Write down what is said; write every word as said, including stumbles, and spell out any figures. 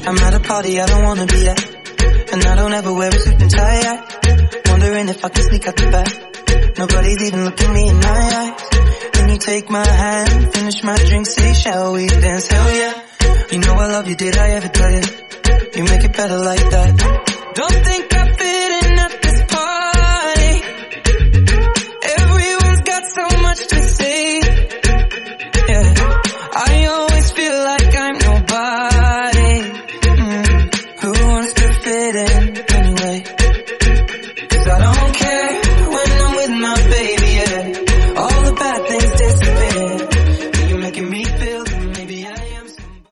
I'm at a party I don't wanna be at, and I don't ever wear a suit and tie. I wondering if I can sneak out the back. Nobody's even looking me in my eyes. Then you take my hand, finish my drink, say shall we dance? Hell yeah. You know I love you, did I ever tell you? You make it better like that. Don't think I fit